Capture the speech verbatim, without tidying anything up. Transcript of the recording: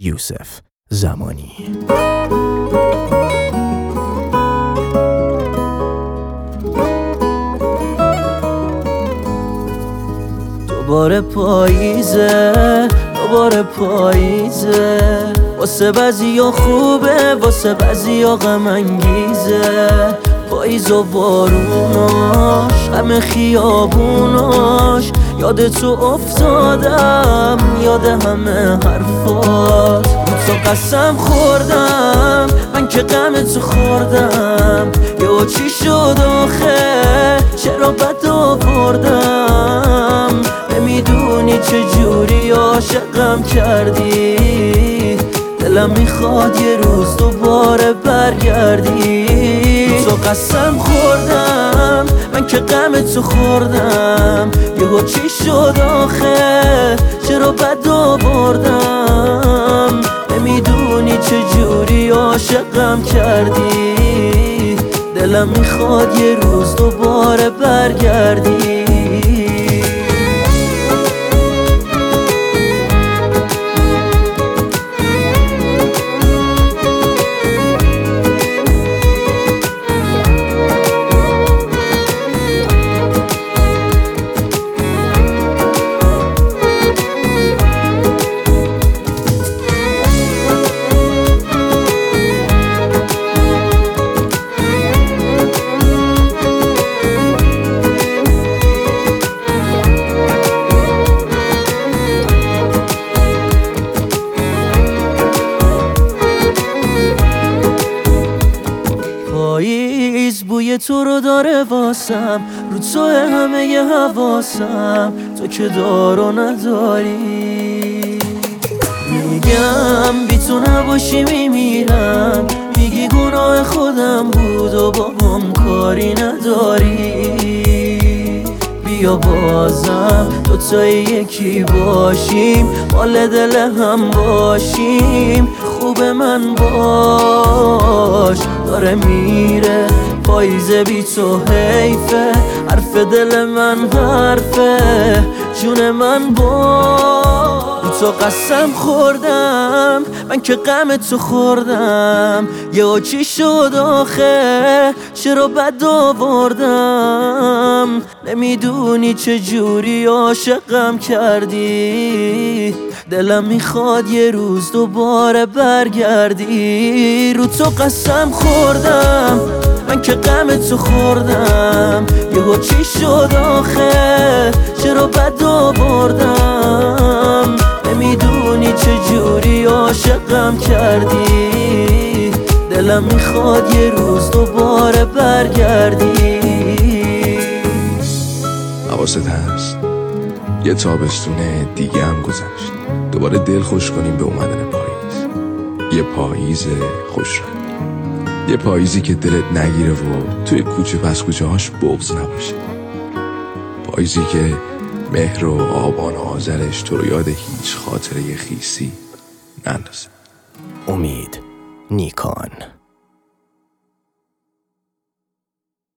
یوسف زمانی. دوباره پاییزه، دوباره پاییزه، واسه بعضیا خوبه، واسه بعضیا غم انگیزه. پاییز و باروناش، همه خیابوناش، یاد تو افتادم، یاد همه حرفات. رو تو قسم خوردم، من که غم تو خوردم. یه چی شد آخه، چرا بد آوردم؟ نمیدونی چجوری عاشقم کردی، دلم میخواد یه روز دوباره برگردی. تو قسم خوردم، من که غم تو خوردم. یهو چی شد آخه، چرا بد آوردم؟ نمیدونی چجوری عاشقم کردی، دلم میخواد یه روز دوباره برگردی. پاییز بوی تو رو داره واسم، رو تو همه ی حواسم، تو که دار و نداری. میگم بی تو نباشی میمیرم، میگی گناه خودم بود و با هم کاری نداری. بیا بازم دوتایی یکی باشیم، مال دل هم باشیم. خوب من باش، داره میره پاییزه بی تو حیفه. حرف دل من حرفه، جون من باش. تو قسم خوردم، من که غم تو خوردم. یه چی شد آخه، چرا بد آوردم؟ نمیدونی چجوری عاشقم کردی، دلم میخواد یه روز دوباره برگردی. رو تو قسم خوردم، من که غم تو خوردم. یهو چی شد آخه، چرا بد آوردم؟ نمیدونی چجوری عاشقم کردی، دلم میخواد یه روز دوباره برگردی. حواست هست یه تابستون دیگه هم گذشت، دوباره دل خوش کنیم به اومدن پاییز. یه پاییز خوش رنگ، یه پاییزی که دلت نگیره و توی کوچه پس کوچه هاش بغض نباشه. پاییزی که مهر و آبان و آذرش تو رو یاد هیچ خاطره خیسی نندازه. امید نیکان.